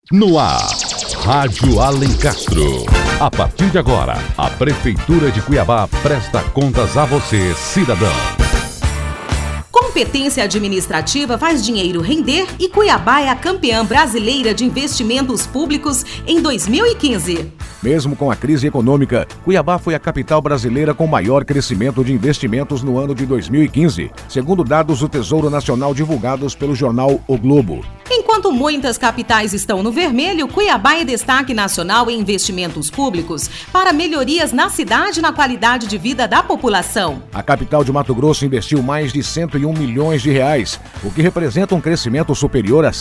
No ar, Rádio Alencastro. A partir de agora, a Prefeitura de Cuiabá presta contas a você, cidadão. Competência administrativa faz dinheiro render e Cuiabá é a campeã brasileira de investimentos públicos em 2015. Mesmo com a crise econômica, Cuiabá foi a capital brasileira com maior crescimento de investimentos no ano de 2015, segundo dados do Tesouro Nacional divulgados pelo jornal O Globo. Enquanto muitas capitais estão no vermelho, Cuiabá é destaque nacional em investimentos públicos para melhorias na cidade e na qualidade de vida da população. A capital de Mato Grosso investiu mais de 101 milhões de reais, o que representa um crescimento superior a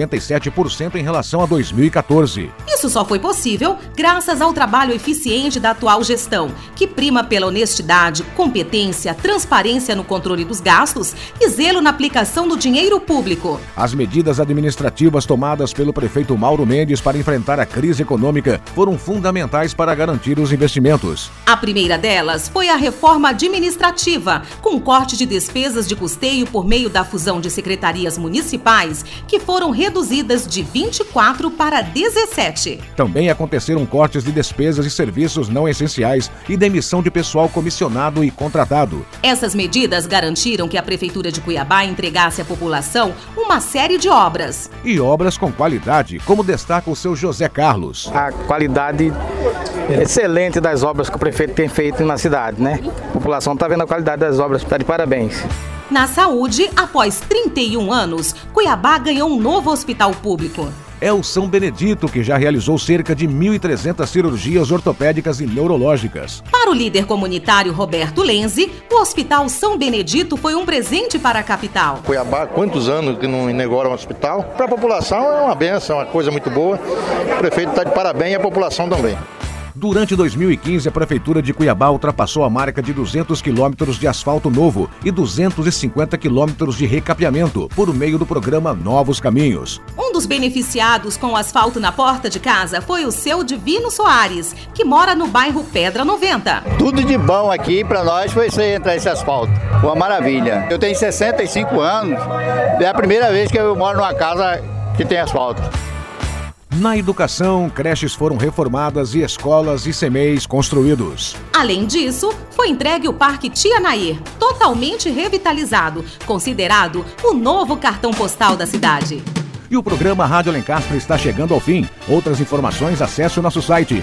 197% em relação a 2014. Isso só foi possível graças ao trabalho eficiente da atual gestão, que prima pela honestidade, competência, transparência no controle dos gastos e zelo na aplicação do dinheiro público. As medidas administrativas tomadas pelo prefeito Mauro Mendes para enfrentar a crise econômica foram fundamentais para garantir os investimentos. A primeira delas foi a reforma administrativa, com corte de despesas de custeio por meio da fusão de secretarias municipais, que foram reduzidas de 24 para 17. Também aconteceram cortes de despesas e serviços não essenciais e demissão de pessoal comissionado e contratado. Essas medidas garantiram que a Prefeitura de Cuiabá entregasse à população uma série de obras. E obras com qualidade, como destaca o seu José Carlos. A qualidade excelente das obras que o prefeito tem feito na cidade, né? A população está vendo a qualidade das obras, está de parabéns. Na saúde, após 31 anos, Cuiabá ganhou um novo hospital público. É o São Benedito, que já realizou cerca de 1.300 cirurgias ortopédicas e neurológicas. Para o líder comunitário Roberto Lenzi, o Hospital São Benedito foi um presente para a capital. Cuiabá, quantos anos que não inaugura um hospital? Para a população é uma bênção, é uma coisa muito boa. O prefeito está de parabéns e a população também. Durante 2015, a Prefeitura de Cuiabá ultrapassou a marca de 200 quilômetros de asfalto novo e 250 quilômetros de recapeamento, por meio do programa Novos Caminhos. Um dos beneficiados com o asfalto na porta de casa foi o seu Divino Soares, que mora no bairro Pedra 90. Tudo de bom aqui para nós foi entrar esse asfalto. Uma maravilha. Eu tenho 65 anos, é a primeira vez que eu moro numa casa que tem asfalto. Na educação, creches foram reformadas e escolas e CMEs construídos. Além disso, foi entregue o Parque Tia Nair, totalmente revitalizado, considerado o novo cartão postal da cidade. E o programa Rádio Alencastro está chegando ao fim. Outras informações, acesse o nosso site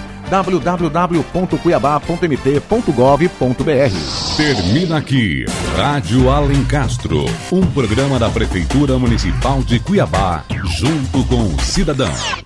www.cuiabá.mt.gov.br. Termina aqui, Rádio Alencastro, um programa da Prefeitura Municipal de Cuiabá, junto com o cidadão.